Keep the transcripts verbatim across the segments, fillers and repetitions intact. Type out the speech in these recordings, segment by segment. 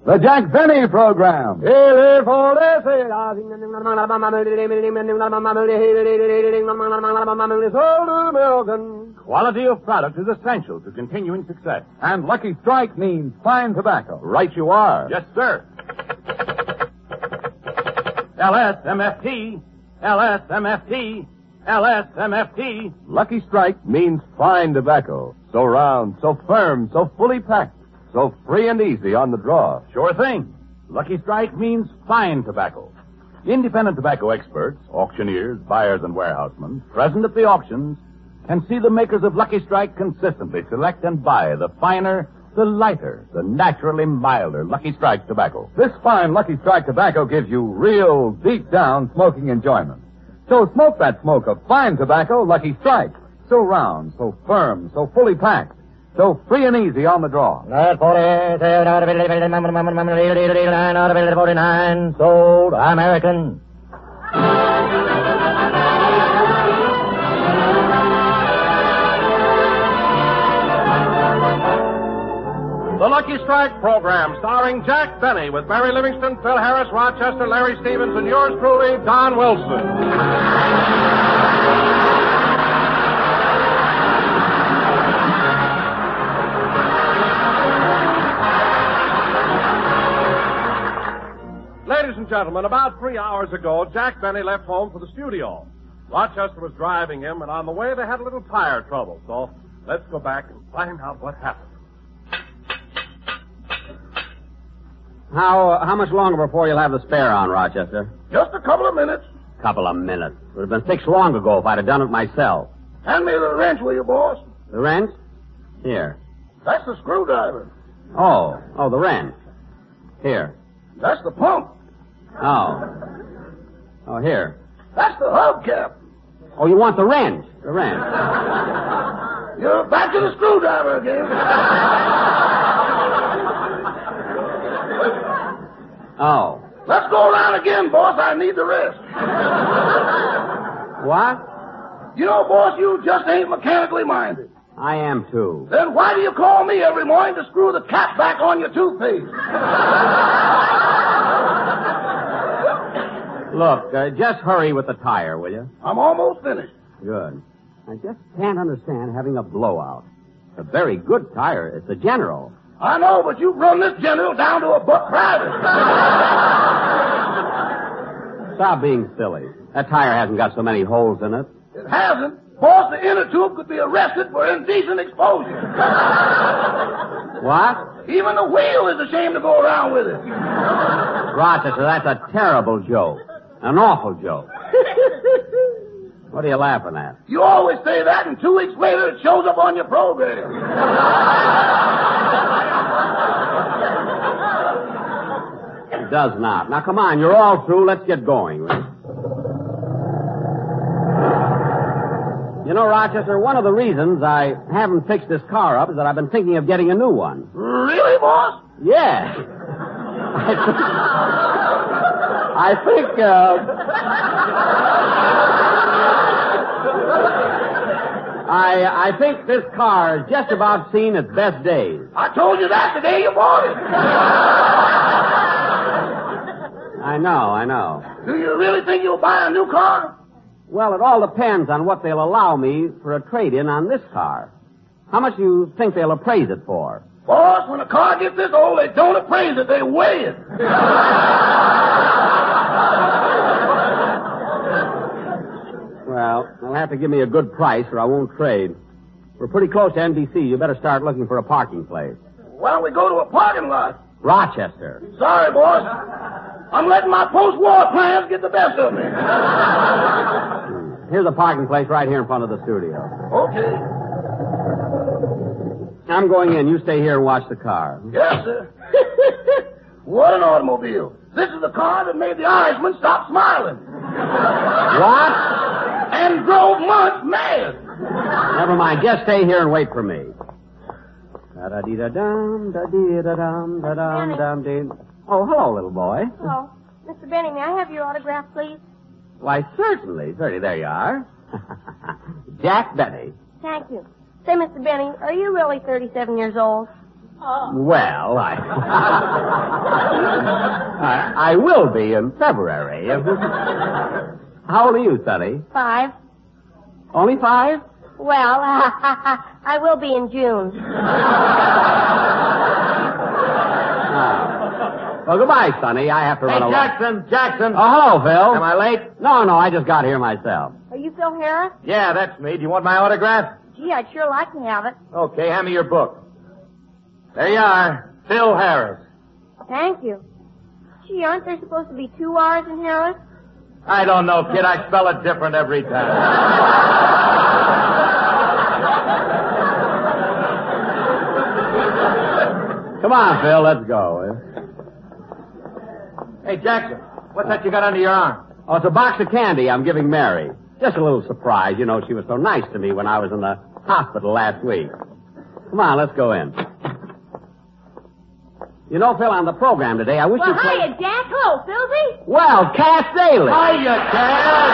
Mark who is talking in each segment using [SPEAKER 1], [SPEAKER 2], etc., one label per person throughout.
[SPEAKER 1] The Jack Benny Program.
[SPEAKER 2] Quality of product is essential to continuing success.
[SPEAKER 1] And Lucky Strike means fine tobacco.
[SPEAKER 2] Right you are. Yes, sir. L S M F T, L S M F T, L S M F T.
[SPEAKER 1] Lucky Strike means fine tobacco. So round, so firm, so fully packed, so free and easy on the draw.
[SPEAKER 2] Sure thing. Lucky Strike means fine tobacco. Independent tobacco experts, auctioneers, buyers, and warehousemen present at the auctions can see the makers of Lucky Strike consistently select and buy the finer, the lighter, the naturally milder Lucky Strike tobacco.
[SPEAKER 1] This fine Lucky Strike tobacco gives you real, deep-down smoking enjoyment. So smoke that smoke of fine tobacco, Lucky Strike. So round, so firm, so fully packed, so free and easy on the draw.
[SPEAKER 3] forty-nine, sold American.
[SPEAKER 4] The Lucky Strike program, starring Jack Benny, with Mary Livingston, Phil Harris, Rochester, Larry Stevens, and yours truly, Don Wilson. Ladies and gentlemen, about three hours ago, Jack Benny left home for the studio. Rochester was driving him, and on the way they had a little tire trouble. So let's go back and find out what happened.
[SPEAKER 5] How uh, how much longer before you'll have the spare on, Rochester?
[SPEAKER 6] Just a couple of minutes.
[SPEAKER 5] Couple of minutes. Would have been fixed long ago if I'd have done it myself.
[SPEAKER 6] Hand me the wrench, will you, boss?
[SPEAKER 5] The wrench? Here.
[SPEAKER 6] That's the screwdriver.
[SPEAKER 5] Oh, oh, the wrench. Here.
[SPEAKER 6] That's the pump.
[SPEAKER 5] Oh. Oh, here.
[SPEAKER 6] That's the hubcap.
[SPEAKER 5] Oh, you want the wrench? The wrench.
[SPEAKER 6] You're back to the screwdriver again.
[SPEAKER 5] Oh.
[SPEAKER 6] Let's go around again, boss. I need the rest.
[SPEAKER 5] What?
[SPEAKER 6] You know, boss, you just ain't mechanically minded.
[SPEAKER 5] I am, too.
[SPEAKER 6] Then why do you call me every morning to screw the cap back on your toothpaste?
[SPEAKER 5] Look, uh, just hurry with the tire, will you?
[SPEAKER 6] I'm almost finished.
[SPEAKER 5] Good. I just can't understand having a blowout. It's a very good tire. It's a General.
[SPEAKER 6] I know, but you've run this General down to a buck private.
[SPEAKER 5] Stop being silly. That tire hasn't got so many holes in it.
[SPEAKER 6] It hasn't. Boss, the inner tube could be arrested for indecent exposure.
[SPEAKER 5] What?
[SPEAKER 6] Even the wheel is ashamed to go around with it.
[SPEAKER 5] Rochester, that's a terrible joke. An awful joke. What are you laughing at?
[SPEAKER 6] You always say that, and two weeks later it shows up on your program.
[SPEAKER 5] It does not. Now, come on, you're all through. Let's get going. You know, Rochester, one of the reasons I haven't fixed this car up is that I've been thinking of getting a new one.
[SPEAKER 6] Really, boss?
[SPEAKER 5] Yes. I think, I think, uh... I, I think this car has just about seen its best days.
[SPEAKER 6] I told you that the day you bought it.
[SPEAKER 5] I know, I know.
[SPEAKER 6] Do you really think you'll buy a new car?
[SPEAKER 5] Well, it all depends on what they'll allow me for a trade-in on this car. How much do you think they'll appraise it for?
[SPEAKER 6] Boss, when a car gets this old, they don't appraise it, they weigh it.
[SPEAKER 5] Well, they'll have to give me a good price or I won't trade. We're pretty close to N B C. You better start looking for a parking place.
[SPEAKER 6] Why don't we go to a parking lot?
[SPEAKER 5] Rochester.
[SPEAKER 6] Sorry, boss. I'm letting my post-war plans get the best of me.
[SPEAKER 5] Here's a parking place right here in front of the studio.
[SPEAKER 6] Okay.
[SPEAKER 5] I'm going in. You stay here and watch the car.
[SPEAKER 6] Yes, sir. What an automobile. This is the car that made the Irishman stop smiling.
[SPEAKER 5] What?
[SPEAKER 6] And drove Munch mad.
[SPEAKER 5] Never mind. Just stay here and wait for me. Da-da-dee-da-dum, da-dee-da-dum, da-dum, dum, dee. Oh, hello, little boy.
[SPEAKER 7] Hello. Mister Benny, may I have your autograph, please?
[SPEAKER 5] Why, certainly. Certainly, there you are. Jack Benny.
[SPEAKER 7] Thank you. Say, Mister Benny, are you really thirty-seven years old?
[SPEAKER 5] Well, I... I, I will be in February. How old are you, Sonny?
[SPEAKER 7] Five.
[SPEAKER 5] Only five?
[SPEAKER 7] Well, I will be in June.
[SPEAKER 5] Oh. Well, goodbye, Sonny. I have to
[SPEAKER 3] Hey,
[SPEAKER 5] run along.
[SPEAKER 3] Jackson, Jackson.
[SPEAKER 5] Oh, hello, Phil.
[SPEAKER 3] Am I late?
[SPEAKER 5] No, no, I just got here myself.
[SPEAKER 7] Are you Phil Harris?
[SPEAKER 3] Yeah, that's me. Do you want my autograph?
[SPEAKER 7] Gee, I'd sure like to have it.
[SPEAKER 3] Okay, hand me your book. There you are. Phil Harris.
[SPEAKER 7] Thank you. Gee, aren't there supposed to be two R's in Harris?
[SPEAKER 3] I don't know, kid. I spell it different every time.
[SPEAKER 5] Come on, Phil, let's go.
[SPEAKER 3] Hey, Jackson, what's that you got under your arm?
[SPEAKER 5] Oh, it's a box of candy I'm giving Mary. Just a little surprise. You know, she was so nice to me when I was in the hospital last week. Come on, let's go in. You know, Phil, on the program today, I wish
[SPEAKER 7] Well,
[SPEAKER 5] you'd play...
[SPEAKER 7] hiya, Jack. Hello, Philby.
[SPEAKER 5] Well, Cass Daly.
[SPEAKER 3] Hiya, Cass.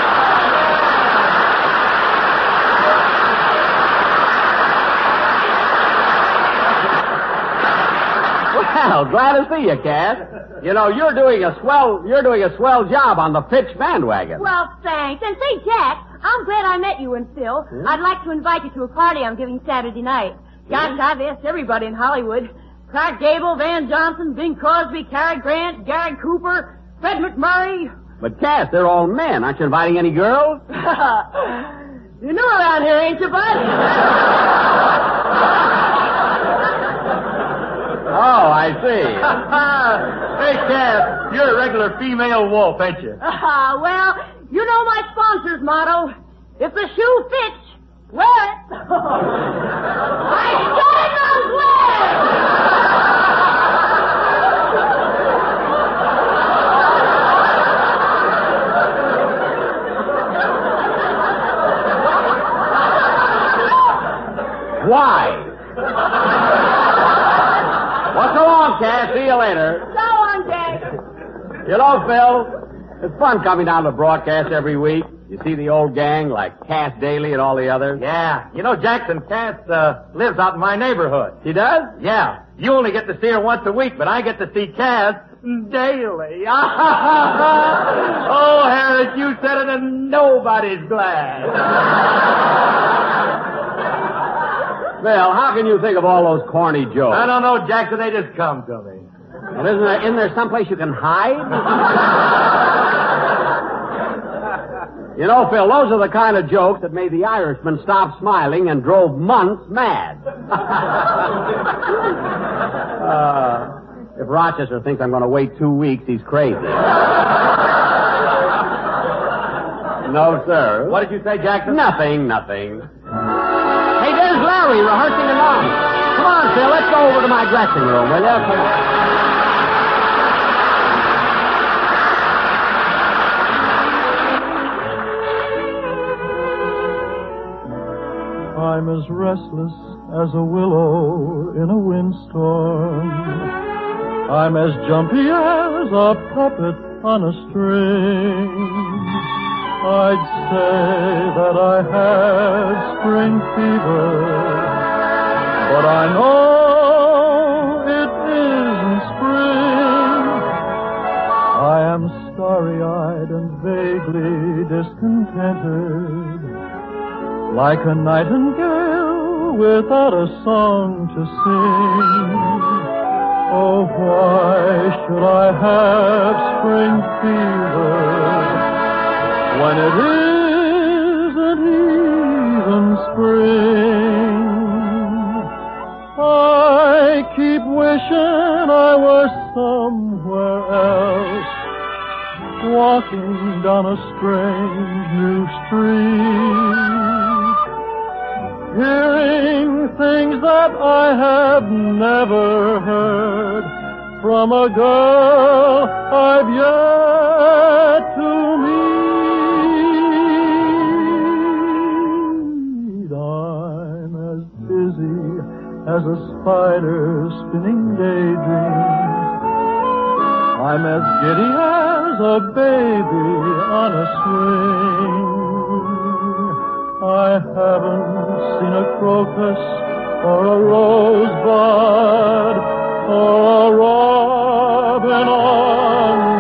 [SPEAKER 5] Well, glad to see you, Cass. You know, you're doing a swell, you're doing a swell job on the pitch bandwagon.
[SPEAKER 7] Well, thanks. And say, Jack, I'm glad I met you and Phil.
[SPEAKER 5] Hmm?
[SPEAKER 7] I'd like to invite you to a party I'm giving Saturday night. Gosh, I've asked everybody in Hollywood. Clark Gable, Van Johnson, Bing Crosby, Cary Grant, Gary Cooper, Fred McMurray.
[SPEAKER 5] But, Cass, they're all men. Aren't you inviting any girls?
[SPEAKER 7] You know around here, ain't you, bud?
[SPEAKER 5] Oh, I see.
[SPEAKER 3] Hey, Cass, you're a regular female wolf, ain't you?
[SPEAKER 7] Ah, well, you know my sponsor's motto. If the shoe fits, wear it. I started those
[SPEAKER 5] Why? Well, so long, Cass. See you later.
[SPEAKER 7] So on, Jack.
[SPEAKER 5] You know, Phil, it's fun coming down to the broadcast every week. You see the old gang like Cass Daly and all the others.
[SPEAKER 3] Yeah. You know, Jackson, Cass uh, lives out in my neighborhood.
[SPEAKER 5] She does?
[SPEAKER 3] Yeah. You only get to see her once a week, but I get to see Cass daily. Oh, Harris, you said it and nobody's glad.
[SPEAKER 5] Phil, how can you think of all those corny jokes?
[SPEAKER 3] I don't know, Jackson. They just come to me.
[SPEAKER 5] Well, isn't there, isn't there someplace you can hide? You know, Phil, those are the kind of jokes that made the Irishman stop smiling and drove months mad. uh, if Rochester thinks I'm going to wait two weeks, he's crazy. No, sir.
[SPEAKER 3] What did you say, Jackson?
[SPEAKER 5] Nothing, nothing. Hey, there's Larry rehearsing along. Come on, Phil, let's go over to my dressing room, will you? Come on.
[SPEAKER 8] I'm as restless as a willow in a windstorm. I'm as jumpy as a puppet on a string. I'd say that I had spring fever, but I know it isn't spring. I am starry-eyed and vaguely discontented, like a nightingale without a song to sing. Oh, why should I have spring fever when it isn't even spring? I keep wishing I were somewhere else, walking down a strange new street, hearing things that I have never heard from a girl I've yet to meet. I'm as busy as a spider spinning daydreams. I'm as giddy as a baby on a swing. I haven't seen a crocus or a rosebud or a robin on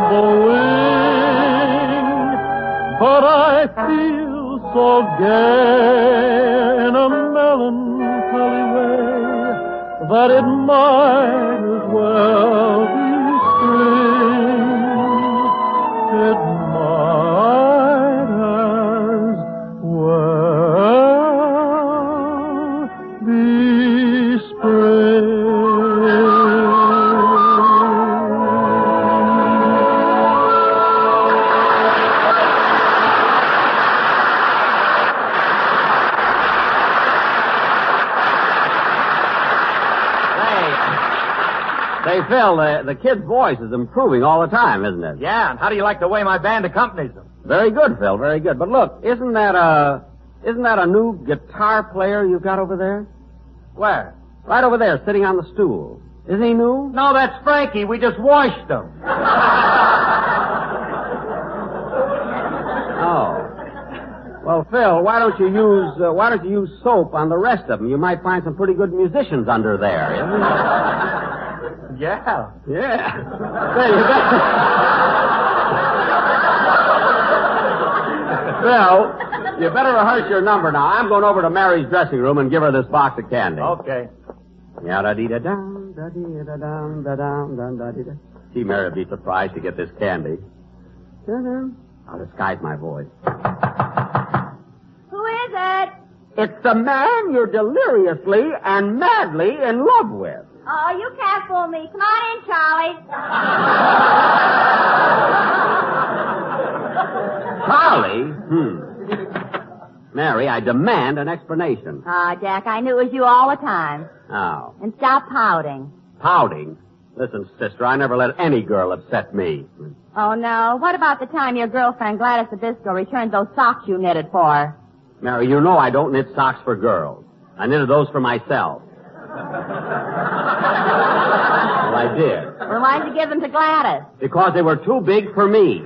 [SPEAKER 8] gay in a melancholy way, that it might as well be spring. It might as well be spring.
[SPEAKER 5] Say, Phil, the, the kid's voice is improving all the time, isn't it?
[SPEAKER 3] Yeah, and how do you like the way my band accompanies them?
[SPEAKER 5] Very good, Phil, very good. But look, isn't that a, isn't that a new guitar player you've got over there?
[SPEAKER 3] Where?
[SPEAKER 5] Right over there, sitting on the stool. Isn't he new?
[SPEAKER 3] No, that's Frankie. We just washed him.
[SPEAKER 5] Oh. Well, Phil, why don't you use, uh, why don't you use soap on the rest of them? You might find some pretty good musicians under there, isn't it?
[SPEAKER 3] Yeah.
[SPEAKER 5] Yeah. Say, you better... Phil, you better rehearse your number now. I'm going over to Mary's dressing room and give her this box of candy.
[SPEAKER 3] Okay.
[SPEAKER 5] Ya-da-dee-da-dum, da-dee-da-dum, da-dum, dum, da-dee-da. Gee, Mary would be surprised to get this candy. I'll disguise my voice.
[SPEAKER 7] Who is it?
[SPEAKER 5] It's the man you're deliriously and madly in love with.
[SPEAKER 7] Oh, you can't fool me. Come on in, Charlie.
[SPEAKER 5] Charlie? Hmm. Mary, I demand an explanation.
[SPEAKER 7] Ah, Jack, I knew it was you all the time.
[SPEAKER 5] Oh.
[SPEAKER 7] And stop pouting.
[SPEAKER 5] Pouting? Listen, sister, I never let any girl upset me.
[SPEAKER 7] Oh, no. What about the time your girlfriend, Gladys Zabisco, returned those socks you knitted for her?
[SPEAKER 5] Mary, you know I don't knit socks for girls. I knitted those for myself. Well, I did.
[SPEAKER 7] Well, why'd you give them to Gladys?
[SPEAKER 5] Because they were too big for me.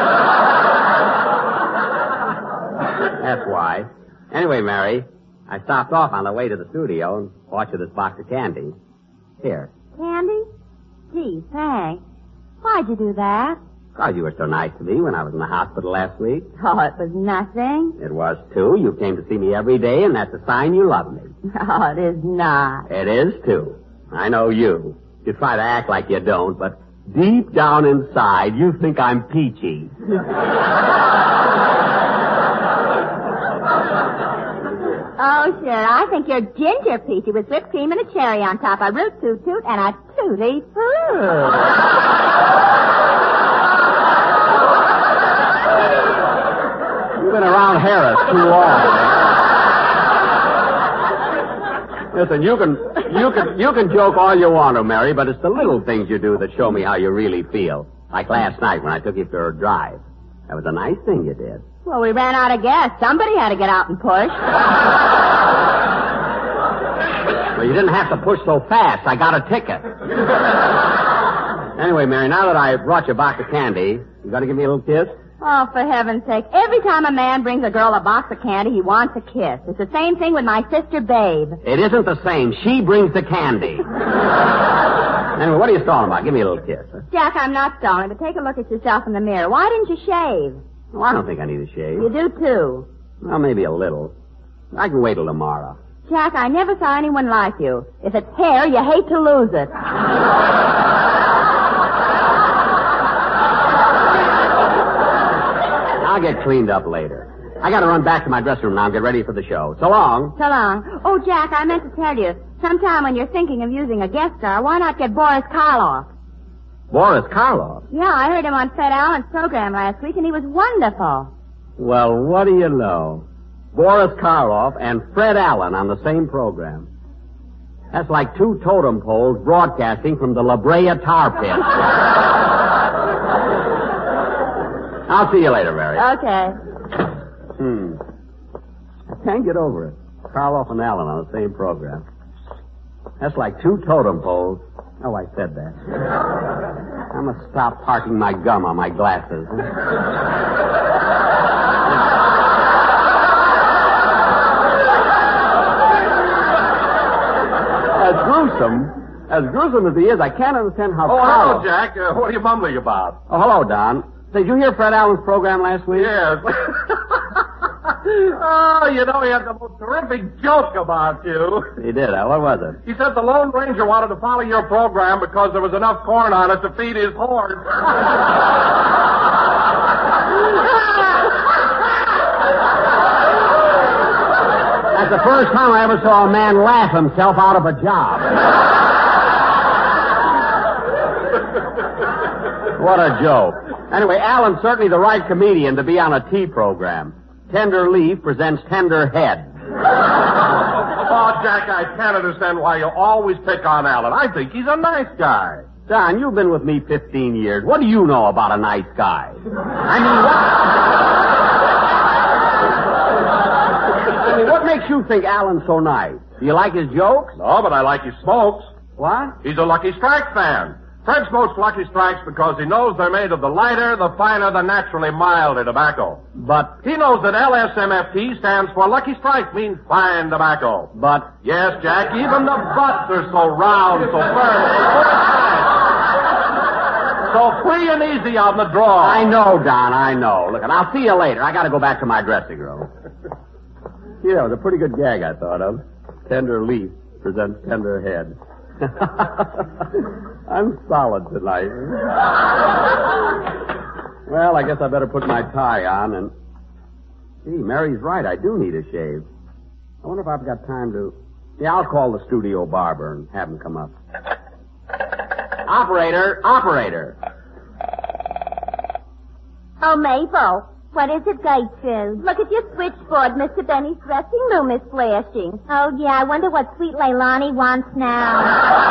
[SPEAKER 5] That's why. Anyway, Mary, I stopped off on the way to the studio and bought you this box of candy. Here.
[SPEAKER 7] Candy? Gee, thanks. Why'd you do that?
[SPEAKER 5] Because you were so nice to me when I was in the hospital last week.
[SPEAKER 7] Oh, it was nothing.
[SPEAKER 5] It was, too. You came to see me every day, and that's a sign you love me.
[SPEAKER 7] Oh, it is not.
[SPEAKER 5] It is, too. I know you. You try to act like you don't, but deep down inside, you think I'm peachy.
[SPEAKER 7] Oh, sure. I think you're ginger peachy with whipped cream and a cherry on top, a root toot toot, and a tutti fruit.
[SPEAKER 5] You've been around Harris too long. Listen, you can, you can, you can joke all you want to, Mary, but it's the little things you do that show me how you really feel. Like last night when I took you for a drive. That was a nice thing you did.
[SPEAKER 7] Well, we ran out of gas. Somebody had to get out and push.
[SPEAKER 5] Well, you didn't have to push so fast. I got a ticket. Anyway, Mary, now that I brought you a box of candy, you gonna give me a little kiss?
[SPEAKER 7] Oh, for heaven's sake. Every time a man brings a girl a box of candy, he wants a kiss. It's the same thing with my sister, Babe.
[SPEAKER 5] It isn't the same. She brings the candy. Anyway, what are you stalling about? Give me a little kiss. Huh?
[SPEAKER 7] Jack, I'm not stalling, but take a look at yourself in the mirror. Why didn't you shave?
[SPEAKER 5] Well, I don't think I need a shave.
[SPEAKER 7] You do, too.
[SPEAKER 5] Well, maybe a little. I can wait till tomorrow.
[SPEAKER 7] Jack, I never saw anyone like you. If it's hair, you hate to lose it.
[SPEAKER 5] I'll get cleaned up later. I gotta run back to my dressing room now and get ready for the show. So long.
[SPEAKER 7] So long. Oh, Jack, I meant to tell you, sometime when you're thinking of using a guest star, why not get Boris Karloff?
[SPEAKER 5] Boris Karloff?
[SPEAKER 7] Yeah, I heard him on Fred Allen's program last week, and he was wonderful.
[SPEAKER 5] Well, what do you know? Boris Karloff and Fred Allen on the same program. That's like two totem poles broadcasting from the La Brea tar pit. I'll see you later, Mary.
[SPEAKER 7] Okay.
[SPEAKER 5] Hmm. I can't get over it. Karloff and Allen on the same program. That's like two totem poles. Oh, I said that. I must stop parking my gum on my glasses. As gruesome, as gruesome as he is, I can't understand how...
[SPEAKER 4] Oh,
[SPEAKER 5] Karloff...
[SPEAKER 4] hello, Jack. Uh, what are you mumbling about?
[SPEAKER 5] Oh, hello, Don. Did you hear Fred Allen's program last week?
[SPEAKER 4] Yes. Oh, you know, he had the most terrific joke about you.
[SPEAKER 5] He did, huh? What was it?
[SPEAKER 4] He said the Lone Ranger wanted to follow your program because there was enough corn on it to feed his horse.
[SPEAKER 5] That's the first time I ever saw a man laugh himself out of a job. What a joke. Anyway, Alan's certainly the right comedian to be on a tea program. Tender Leaf presents Tender Head.
[SPEAKER 4] Oh, Jack, I can't understand why you always pick on Alan. I think he's a nice guy.
[SPEAKER 5] Don, you've been with me fifteen years. What do you know about a nice guy? I mean, what... I mean, what makes you think Alan's so nice? Do you like his jokes?
[SPEAKER 4] No, but I like his smokes.
[SPEAKER 5] What?
[SPEAKER 4] He's a Lucky Strike fan. Fred smokes Lucky Strikes because he knows they're made of the lighter, the finer, the naturally milder tobacco.
[SPEAKER 5] But...
[SPEAKER 4] He knows that L S M F T stands for Lucky Strike, means fine tobacco.
[SPEAKER 5] But...
[SPEAKER 4] Yes, Jack, even the butts are so round, so firm, so free and easy on the draw.
[SPEAKER 5] I know, Don, I know. Look, and I'll see you later. I gotta go back to my dressing room. Yeah, it was a pretty good gag I thought of. Tender Leaf presents Tender Head. I'm solid tonight. Well, I guess I better put my tie on and... Gee, Mary's right. I do need a shave. I wonder if I've got time to... Yeah, I'll call the studio barber and have him come up. Operator, operator.
[SPEAKER 9] Oh, Mabel. What is it, Gertrude? Look at your switchboard. Mister Benny's dressing room is flashing. Oh, yeah. I wonder what sweet Leilani wants now.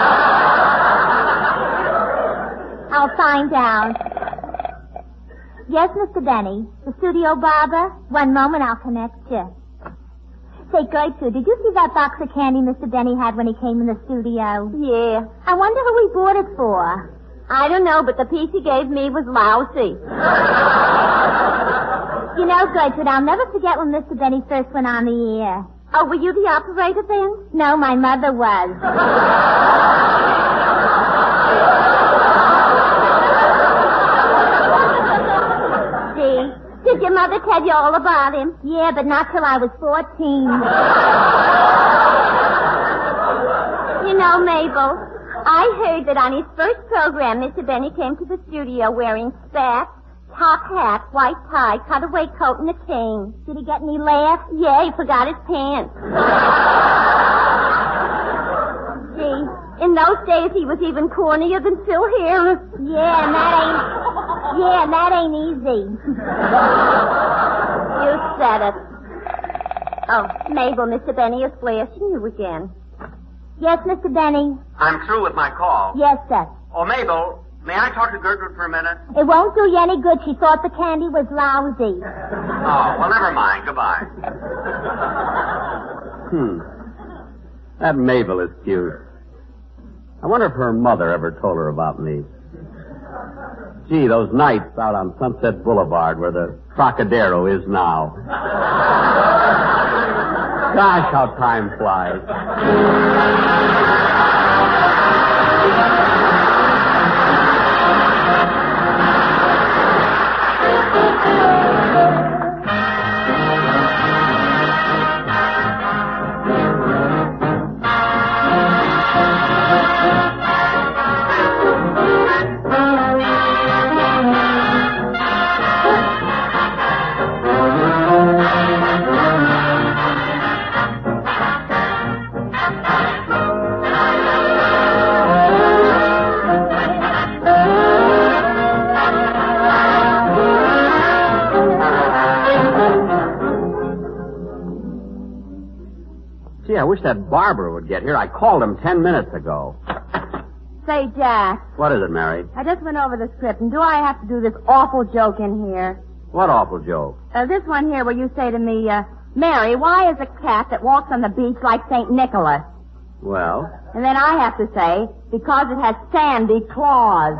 [SPEAKER 9] I'll find out. Yes, Mister Benny. The studio barber? One moment, I'll connect you. Say, Gertrude, did you see that box of candy Mister Benny had when he came in the studio? Yeah. I wonder who he bought it for. I don't know, but the piece he gave me was lousy. You know, Gertrude, I'll never forget when Mister Benny first went on the air. Oh, were you the operator then? No, my mother was. See? Did your mother tell you all about him? Yeah, but not till I was fourteen. You know, Mabel, I heard that on his first program, Mister Benny came to the studio wearing spats, top hat, white tie, cutaway coat, and a chain. Did he get any laugh? Yeah, he forgot his pants. See, in those days he was even cornier than Phil Harris. Yeah, and that ain't... Yeah, and that ain't easy. You said it. Oh, Mabel, Mister Benny is flashing you again. Yes, Mister Benny?
[SPEAKER 5] I'm through with my call.
[SPEAKER 9] Yes, sir.
[SPEAKER 5] Oh, Mabel, may I talk to Gertrude for a minute?
[SPEAKER 9] It won't do you any good. She thought the candy was lousy.
[SPEAKER 5] Oh, well, never mind. Goodbye. Hmm. That Mabel is cute. I wonder if her mother ever told her about me. Gee, those nights out on Sunset Boulevard where the Trocadero is now. Gosh, how time flies. I wish that barber would get here. I called him ten minutes ago.
[SPEAKER 7] Say, Jack.
[SPEAKER 5] What is it, Mary?
[SPEAKER 7] I just went over the script, and do I have to do this awful joke in here?
[SPEAKER 5] What awful joke?
[SPEAKER 7] Uh, this one here where you say to me, uh, Mary, why is a cat that walks on the beach like Saint Nicholas?
[SPEAKER 5] Well?
[SPEAKER 7] And then I have to say, because it has sandy claws.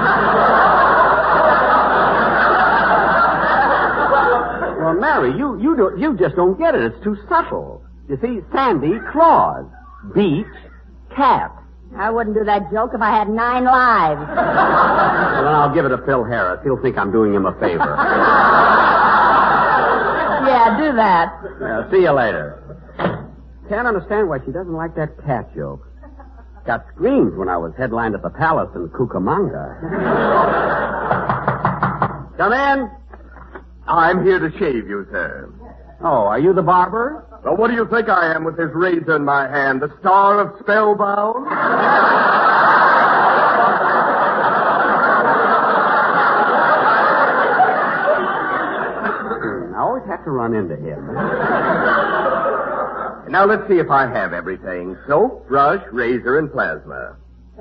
[SPEAKER 5] Well, Mary, you, you, do, you just don't get it. It's too subtle. You see, sandy claws, beach, cat.
[SPEAKER 7] I wouldn't do that joke if I had nine lives.
[SPEAKER 5] Well, then I'll give it to Phil Harris. He'll think I'm doing him a favor.
[SPEAKER 7] Yeah,
[SPEAKER 9] Yeah, do that.
[SPEAKER 5] Yeah, see you later. Can't understand why she doesn't like that cat joke. Got screamed when I was headlined at the Palace in Cucamonga. Come in.
[SPEAKER 6] I'm here to shave you, sir.
[SPEAKER 5] Oh, are you the barber?
[SPEAKER 6] Well, what do you think I am with this razor in my hand? The star of Spellbound?
[SPEAKER 5] I always have to run into him.
[SPEAKER 6] Now, let's see if I have everything. Soap, brush, razor, and plasma.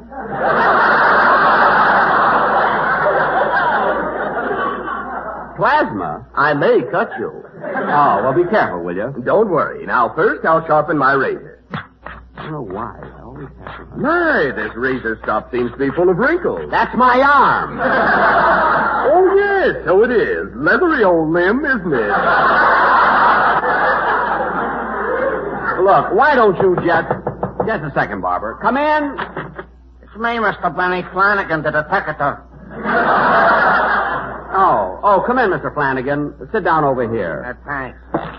[SPEAKER 5] Plasma?
[SPEAKER 6] I may cut you.
[SPEAKER 5] Oh, well, be careful, will you?
[SPEAKER 6] Don't worry. Now, first, I'll sharpen my razor.
[SPEAKER 5] I don't know why. I always have to run.
[SPEAKER 6] My, this razor stop seems to be full of wrinkles.
[SPEAKER 5] That's my arm.
[SPEAKER 6] Oh, yes, so it is. Leathery old limb, isn't it?
[SPEAKER 5] Look, why don't you just... Just a second, Barber. Come in.
[SPEAKER 3] It's me, Mister Benny Flanagan, the detective.
[SPEAKER 5] Oh, oh, come in, Mister Flanagan. Sit down over here.
[SPEAKER 3] Uh, thanks.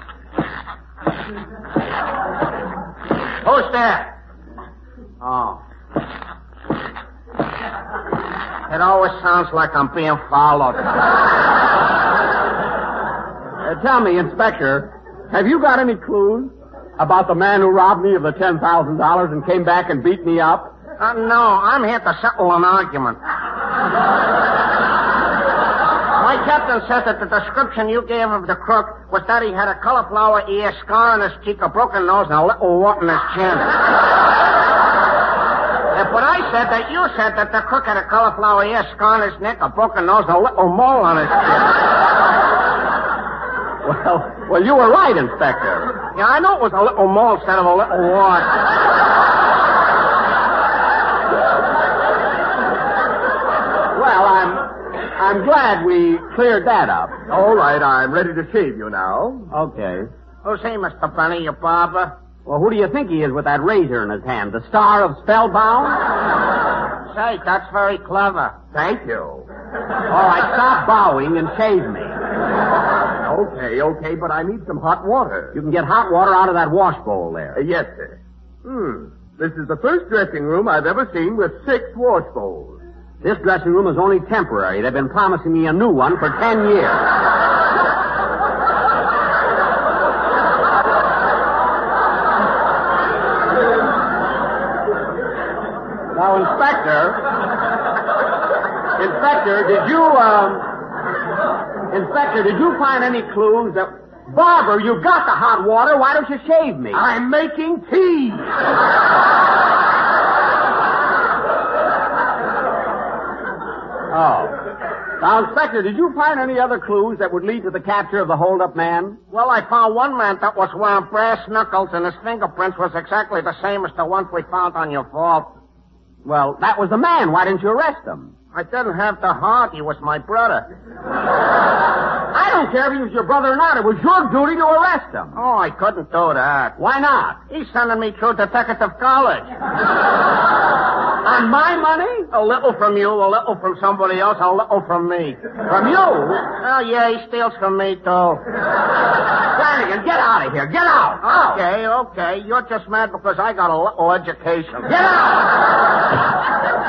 [SPEAKER 3] Who's there? Oh. It always sounds like I'm being followed.
[SPEAKER 5] Uh, tell me, Inspector, have you got any clues about the man who robbed me of the ten thousand dollars and came back and beat me up?
[SPEAKER 3] Uh, no, I'm here to settle an argument. My captain said that the description you gave of the crook was that he had a cauliflower ear, scar on his cheek, a broken nose, and a little wart in his chin. Yeah, but I said that you said that the crook had a cauliflower ear, scar on his neck, a broken nose, and a little mole on his chin.
[SPEAKER 5] Well, well, you were right, Inspector.
[SPEAKER 3] Yeah, I know it was a little mole instead of a little wart.
[SPEAKER 5] Well, I'm... I'm glad we cleared that up.
[SPEAKER 6] All right, I'm ready to shave you now.
[SPEAKER 5] Okay.
[SPEAKER 3] Who's he, Mister Benny, your barber?
[SPEAKER 5] Well, who do you think he is with that razor in his hand? The star of Spellbound?
[SPEAKER 3] Say, that's very clever.
[SPEAKER 6] Thank you.
[SPEAKER 5] All right, stop bowing and shave me.
[SPEAKER 6] Okay, okay, but I need some hot water.
[SPEAKER 5] You can get hot water out of that wash bowl there.
[SPEAKER 6] Uh, yes, sir. Hmm. This is the first dressing room I've ever seen with six wash bowls.
[SPEAKER 5] This dressing room is only temporary. They've been promising me a new one for ten years. Now, Inspector, Inspector, did you, um, Inspector, did you find any clues that... Barber, you got the hot water. Why don't you shave me?
[SPEAKER 6] I'm making tea.
[SPEAKER 5] Oh. Now, Inspector, did you find any other clues that would lead to the capture of the hold-up man?
[SPEAKER 3] Well, I found one man that was wearing brass knuckles, and his fingerprints was exactly the same as the ones we found on your vault.
[SPEAKER 5] Well, that was the man. Why didn't you arrest him?
[SPEAKER 3] I didn't have the heart. He was my brother.
[SPEAKER 5] I don't care if he was your brother or not. It was your duty to arrest him.
[SPEAKER 3] Oh, I couldn't do that.
[SPEAKER 5] Why not?
[SPEAKER 3] He's sending me through detective college.
[SPEAKER 5] On my money?
[SPEAKER 3] A little from you, a little from somebody else, a little from me.
[SPEAKER 5] From you?
[SPEAKER 3] Oh, yeah, he steals from me, too.
[SPEAKER 5] Flanagan, get out of here. Get out. Out.
[SPEAKER 3] Okay, okay. You're just mad because I got a little education.
[SPEAKER 5] Get out!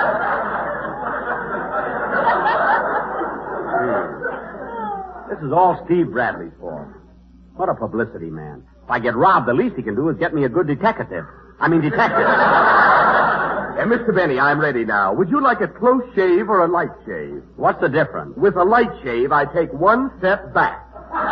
[SPEAKER 5] This is all Steve Bradley's fault. What a publicity man. If I get robbed, the least he can do is get me a good detective. I mean, detective.
[SPEAKER 6] Uh, Mister Benny, I'm ready now. Would you like a close shave or a light shave?
[SPEAKER 5] What's the difference?
[SPEAKER 6] With a light shave, I take one step back.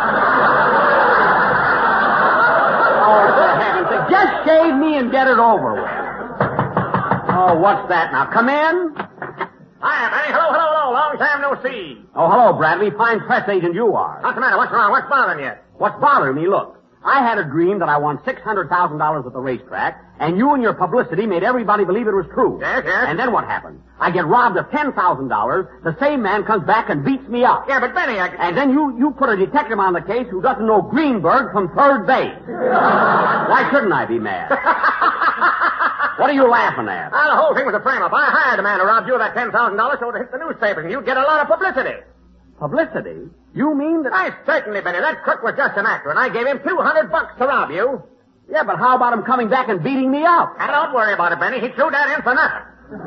[SPEAKER 5] Oh, for heaven's sake, just shave me and get it over with. Oh, what's that now? Come in.
[SPEAKER 3] Hi, Benny. Hello, hello, hello. Long time no see.
[SPEAKER 5] Oh, hello, Bradley. Fine press agent you are.
[SPEAKER 3] What's the matter? What's wrong? What's bothering you?
[SPEAKER 5] What's bothering me, look. I had a dream that I won six hundred thousand dollars at the racetrack, and you and your publicity made everybody believe it was true.
[SPEAKER 3] Yes, yes.
[SPEAKER 5] And then what happened? I get robbed of ten thousand dollars, the same man comes back and beats me up.
[SPEAKER 3] Yeah, but Benny, I...
[SPEAKER 5] And then you, you put a detective on the case who doesn't know Greenberg from third base. Why shouldn't I be mad? What are you laughing at?
[SPEAKER 3] Well, the whole thing was a frame-up. I hired a man to rob you of that ten thousand dollars so it hit the newspapers, and you'd get a lot of publicity.
[SPEAKER 5] Publicity? You mean that...
[SPEAKER 3] I certainly, Benny. That crook was just an actor, and I gave him two hundred bucks to rob you.
[SPEAKER 5] Yeah, but how about him coming back and beating me up?
[SPEAKER 3] And don't worry about it, Benny. He threw that in for nothing.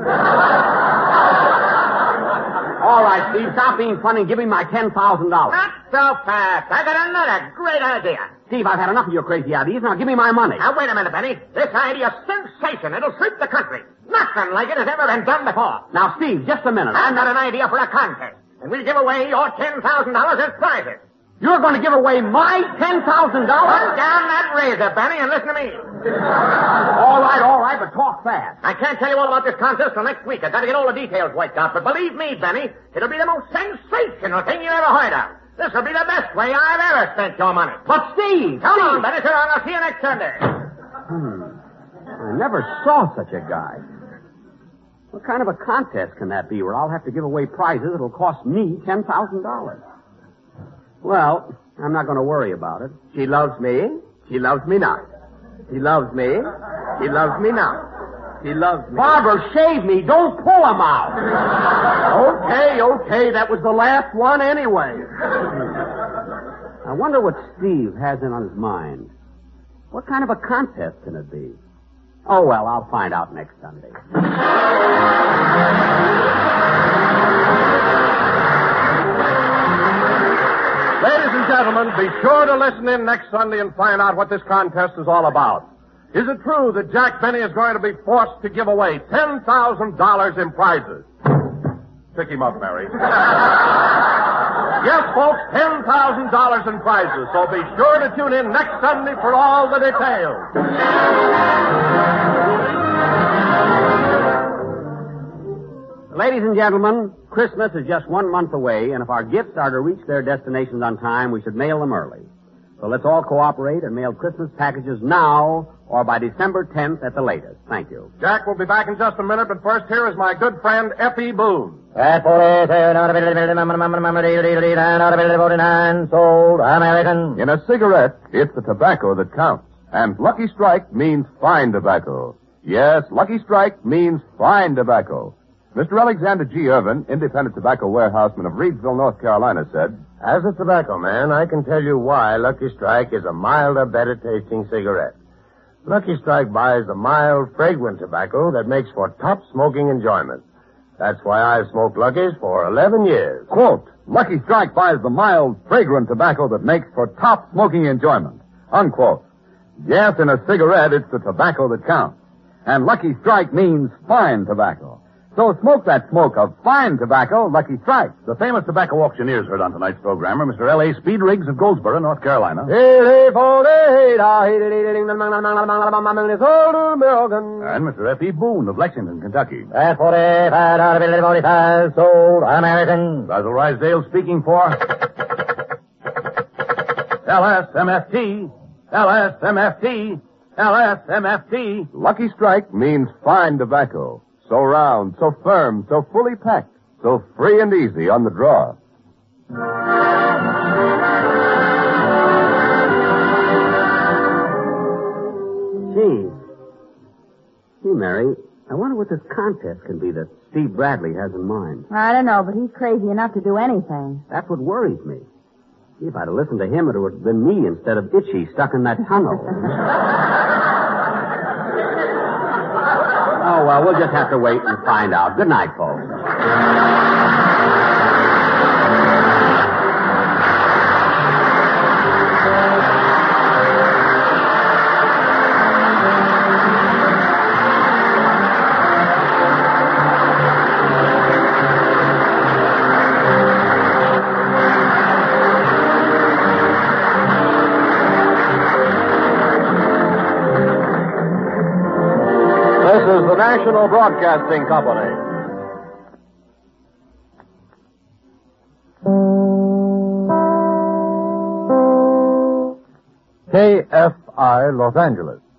[SPEAKER 5] All right, Steve, stop being funny and give me my ten thousand dollars.
[SPEAKER 3] Not so fast. I got another great idea.
[SPEAKER 5] Steve, I've had enough of your crazy ideas. Now give me my money.
[SPEAKER 3] Now, wait a minute, Benny. This idea's sensation. It'll sweep the country. Nothing like it has ever been done before.
[SPEAKER 5] Now, Steve, just a minute.
[SPEAKER 3] I've got an idea for a contest, and we'll give away your ten thousand dollars as prizes.
[SPEAKER 5] You're going to give away my ten thousand dollars?
[SPEAKER 3] Put down that razor, Benny, and listen to me.
[SPEAKER 5] All right, all right, but talk fast.
[SPEAKER 3] I can't tell you all about this contest till next week. I've got to get all the details worked out. But believe me, Benny, it'll be the most sensational thing you ever heard of. This will be the best way I've ever spent your money.
[SPEAKER 5] But Steve!
[SPEAKER 3] Come
[SPEAKER 5] Steve.
[SPEAKER 3] on, Benny, sit down. I'll see you next Sunday.
[SPEAKER 5] Hmm. I never saw such a guy. What kind of a contest can that be where I'll have to give away prizes that'll cost me ten thousand dollars? Well, I'm not going to worry about it.
[SPEAKER 3] She loves me. She loves me not. She loves me. She loves me not. She loves me.
[SPEAKER 5] Barbara, shave me. Don't pull him out.
[SPEAKER 3] Okay, okay. That was the last one anyway.
[SPEAKER 5] I wonder what Steve has in on his mind. What kind of a contest can it be? Oh, well, I'll find out next Sunday.
[SPEAKER 4] Ladies and gentlemen, be sure to listen in next Sunday and find out what this contest is all about. Is it true that Jack Benny is going to be forced to give away ten thousand dollars in prizes? Pick him up, Mary. Yes, folks, ten thousand dollars in prizes. So be sure to tune in next Sunday for all the details.
[SPEAKER 5] Ladies and gentlemen, Christmas is just one month away, and if our gifts are to reach their destinations on time, we should mail them early. So let's all cooperate and mail Christmas packages now or by December tenth at the latest. Thank you.
[SPEAKER 4] Jack will be back in just a minute, but first here is my good friend Effie Boone.
[SPEAKER 10] Sold American.
[SPEAKER 1] In a cigarette, it's the tobacco that counts. And Lucky Strike means fine tobacco. Yes, Lucky Strike means fine tobacco. Mister Alexander G. Irvin, independent tobacco warehouseman of Reedsville, North Carolina, said,
[SPEAKER 11] As a tobacco man, I can tell you why Lucky Strike is a milder, better-tasting cigarette. Lucky Strike buys the mild, fragrant tobacco that makes for top smoking enjoyment. That's why I've smoked Lucky's for eleven years.
[SPEAKER 1] Quote, Lucky Strike buys the mild, fragrant tobacco that makes for top smoking enjoyment. Unquote. Yes, in a cigarette, it's the tobacco that counts. And Lucky Strike means fine tobacco. So smoke that smoke of fine tobacco, Lucky Strike.
[SPEAKER 2] The famous tobacco auctioneers heard on tonight's program are Mister L A. Speed Riggs of Goldsboro, North Carolina. And Mister F E. Boone of Lexington, Kentucky.
[SPEAKER 10] Sold American.
[SPEAKER 2] Basil Rysdale speaking for L S M F T. L S M F T. L S M F T.
[SPEAKER 1] Lucky Strike means fine tobacco. So round, so firm, so fully packed, so free and easy on the draw.
[SPEAKER 5] Gee. Gee, Mary, I wonder what this contest can be that Steve Bradley has in mind.
[SPEAKER 7] I don't know, but he's crazy enough to do anything.
[SPEAKER 5] That's what worries me. If I'd have listened to him, it would have been me instead of Itchy stuck in that tunnel. Oh, well, we'll just have to wait and find out. Good night, folks.
[SPEAKER 8] National Broadcasting Company. K F I, Los Angeles.